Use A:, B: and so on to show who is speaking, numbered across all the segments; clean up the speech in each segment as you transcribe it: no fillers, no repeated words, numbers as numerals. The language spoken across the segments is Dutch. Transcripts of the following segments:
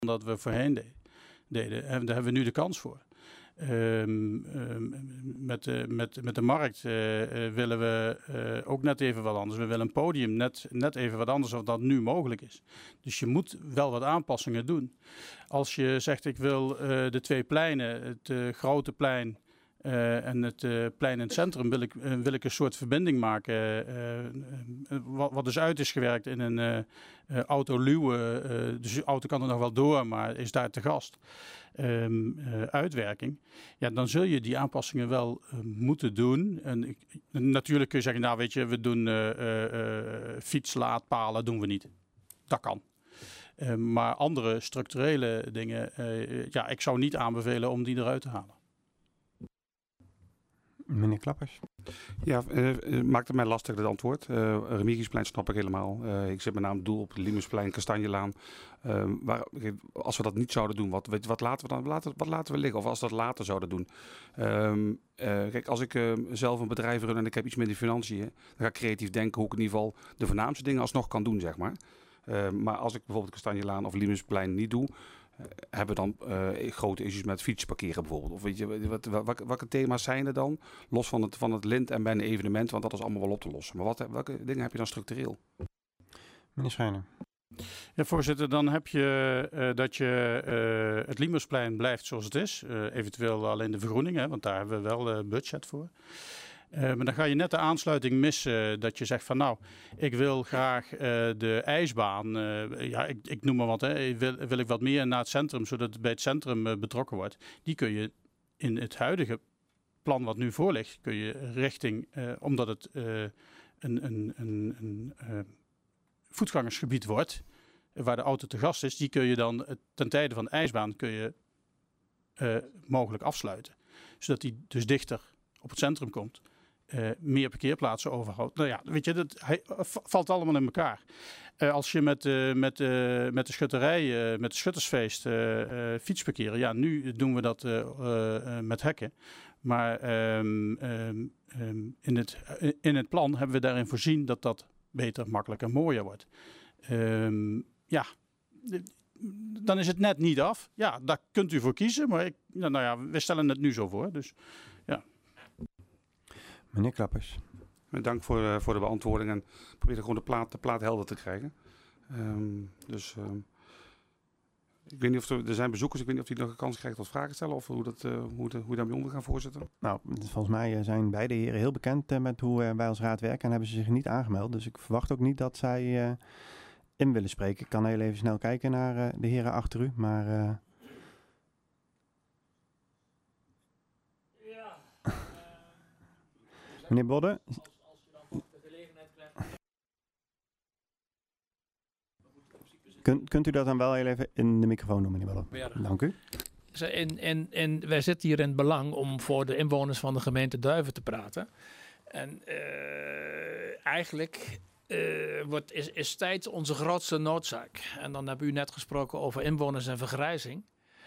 A: dat we voorheen deden. En daar hebben we nu de kans voor. Met de markt willen we ook net even wat anders. We willen een podium net even wat anders dan dat nu mogelijk is. Dus je moet wel wat aanpassingen doen. Als je zegt ik wil de twee pleinen, het grote plein en het plein in het centrum, wil ik een soort verbinding maken. Wat dus uit is gewerkt in een autoluwe. Dus de auto kan er nog wel door, maar is daar te gast. Uitwerking. Ja, dan zul je die aanpassingen wel moeten doen. En natuurlijk kun je zeggen, nou weet je, we doen fietslaadpalen doen we niet. Dat kan. Maar andere structurele dingen, ik zou niet aanbevelen om die eruit te halen.
B: Meneer Klappers.
C: Ja, maakt het mij lastig het antwoord. Remigiusplein snap ik helemaal. Ik zet met name doel op Limusplein, Kastanjelaan. Als we dat niet zouden doen, wat laten we dan? Wat laten we liggen? Of als we dat later zouden doen? Kijk, als ik zelf een bedrijf run en ik heb iets met die financiën, dan ga ik creatief denken hoe ik in ieder geval de voornaamste dingen alsnog kan doen, zeg maar. Maar als ik bijvoorbeeld Kastanjelaan of Limusplein niet doe, hebben we dan grote issues met fietsparkeren bijvoorbeeld? Of weet je, welke thema's zijn er dan? Los van het lint en bij een evenement, want dat is allemaal wel op te lossen. Maar welke dingen heb je dan structureel?
B: Meneer Schijner.
A: Ja, voorzitter, dan heb je dat je het Limusplein blijft zoals het is. Eventueel alleen de vergroening, hè, want daar hebben we wel budget voor. Maar dan ga je net de aansluiting missen dat je zegt van nou, ik wil graag de ijsbaan, ik noem maar wat, hè, wil ik wat meer naar het centrum, zodat het bij het centrum betrokken wordt. Die kun je in het huidige plan wat nu voor ligt, kun je richting, omdat het een voetgangersgebied wordt, waar de auto te gast is, die kun je dan ten tijde van de ijsbaan kun je mogelijk afsluiten. Zodat die dus dichter op het centrum komt. Meer parkeerplaatsen overhoudt. Nou ja, weet je, dat valt allemaal in elkaar. Als je met de schutterij, met het schuttersfeest fietsparkeren. Ja, nu doen we dat met hekken. Maar in het plan hebben we daarin voorzien dat dat beter, makkelijker en mooier wordt. Dan is het net niet af. Ja, daar kunt u voor kiezen. Maar we stellen het nu zo voor. Dus ja.
B: Meneer Klappers.
C: Dank voor de beantwoording en probeer gewoon de plaat helder te krijgen. Ik weet niet of er zijn bezoekers, ik weet niet of die nog een kans krijgen tot vragen stellen of hoe daarmee om gaan, voorzitter.
B: Nou, volgens mij zijn beide heren heel bekend met hoe wij als raad werken en hebben ze zich niet aangemeld. Dus ik verwacht ook niet dat zij in willen spreken. Ik kan heel even snel kijken naar de heren achter u, maar... Meneer Bodde. Kunt u dat dan wel heel even in de microfoon doen, meneer Bodde? Dank u.
D: Wij zitten hier in het belang om voor de inwoners van de gemeente Duiven te praten. En eigenlijk is tijd onze grootste noodzaak. En dan hebben u net gesproken over inwoners en vergrijzing.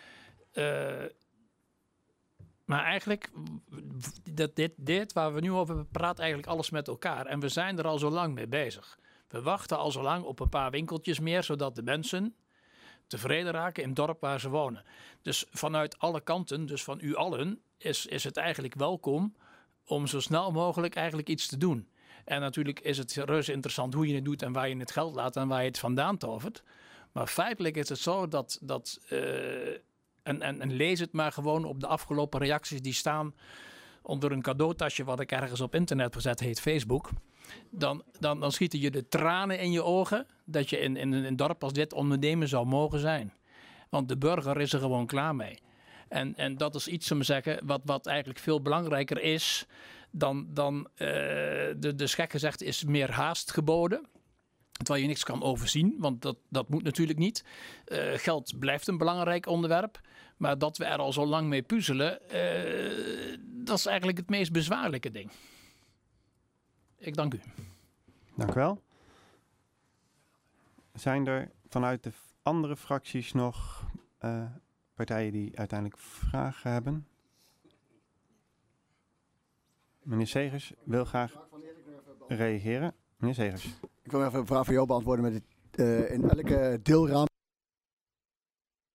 D: Maar eigenlijk, dit waar we nu over hebben, praat eigenlijk alles met elkaar. En we zijn er al zo lang mee bezig. We wachten al zo lang op een paar winkeltjes meer, zodat de mensen tevreden raken in het dorp waar ze wonen. Dus vanuit alle kanten, dus van u allen, is het eigenlijk welkom om zo snel mogelijk eigenlijk iets te doen. En natuurlijk is het reuze interessant hoe je het doet en waar je het geld laat en waar je het vandaan tovert. Maar feitelijk is het zo dat en lees het maar gewoon op de afgelopen reacties die staan onder een cadeautasje wat ik ergens op internet gezet heet Facebook. Dan schieten je de tranen in je ogen dat je in een dorp als dit ondernemer zou mogen zijn. Want de burger is er gewoon klaar mee. En dat is iets, om te zeggen, wat eigenlijk veel belangrijker is dan dus gek gezegd is meer haast geboden. Terwijl je niks kan overzien, want dat moet natuurlijk niet. Geld blijft een belangrijk onderwerp. Maar dat we er al zo lang mee puzzelen, dat is eigenlijk het meest bezwaarlijke ding. Ik dank u.
B: Dank u wel. Zijn er vanuit de andere fracties nog partijen die uiteindelijk vragen hebben? Meneer Segers wil graag reageren. Meneer Segers.
E: Ik wil even een vraag van jou beantwoorden. In elke deelraam